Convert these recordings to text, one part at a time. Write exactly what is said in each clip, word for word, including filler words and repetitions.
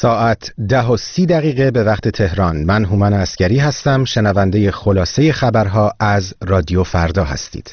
ساعت ده و سی دقیقه به وقت تهران. من هومن عسگری هستم. شنونده خلاصه خبرها از رادیو فردا هستید.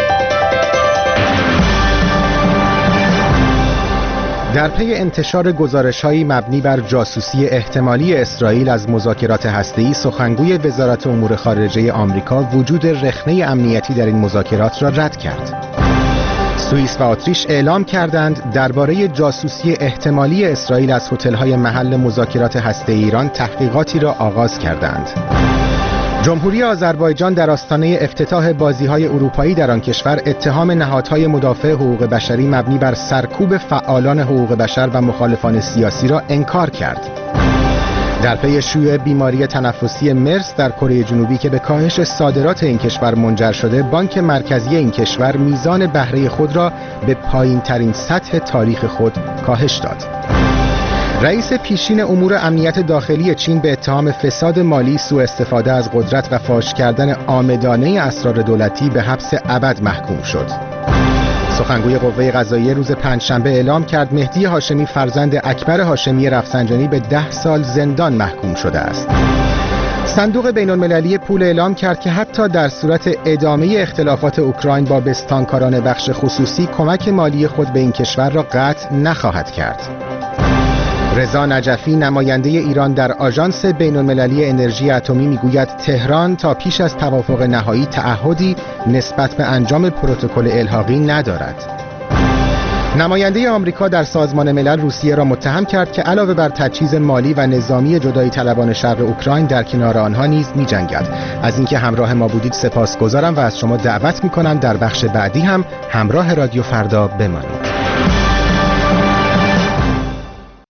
در پی انتشار گزارش‌هایی مبنی بر جاسوسی احتمالی اسرائیل از مذاکرات هسته‌ای، سخنگوی وزارت امور خارجه آمریکا وجود رخنه امنیتی در این مذاکرات را رد کرد. سوئیس و اتریش اعلام کردند درباره جاسوسی احتمالی اسرائیل از هتل‌های محل مذاکرات هسته‌ای ایران تحقیقاتی را آغاز کردند. جمهوری آذربایجان در آستانه افتتاح بازی‌های اروپایی در آن کشور اتهام نهادهای مدافع حقوق بشری مبنی بر سرکوب فعالان حقوق بشر و مخالفان سیاسی را انکار کرد. در پی شیوع بیماری تنفسی مرس در کره جنوبی که به کاهش صادرات این کشور منجر شده، بانک مرکزی این کشور میزان بهره خود را به پایین‌ترین سطح تاریخ خود کاهش داد. رئیس پیشین امور امنیت داخلی چین به اتهام فساد مالی، سوء استفاده از قدرت و فاش کردن عامدانه اسرار دولتی به حبس ابد محکوم شد. سخنگوی قوه قضاییه روز پنجشنبه اعلام کرد مهدی هاشمی فرزند اکبر هاشمی رفسنجانی به ده سال زندان محکوم شده است. صندوق بین‌المللی پول اعلام کرد که حتی در صورت ادامه اختلافات اوکراین با بستانکاران بخش خصوصی، کمک مالی خود به این کشور را قطع نخواهد کرد. رضا نجفی نماینده ایران در آژانس بین‌المللی انرژی اتمی میگوید تهران تا پیش از توافق نهایی تعهدی نسبت به انجام پروتکل الحاقی ندارد. نماینده آمریکا در سازمان ملل روسیه را متهم کرد که علاوه بر تجهیز مالی و نظامی جدایی طلبان شرق اوکراین در کنار آنها نیز می‌جنگد. از اینکه همراه ما بودید سپاسگزارم و از شما دعوت می‌کنم در بخش بعدی هم همراه رادیو فردا بمانید.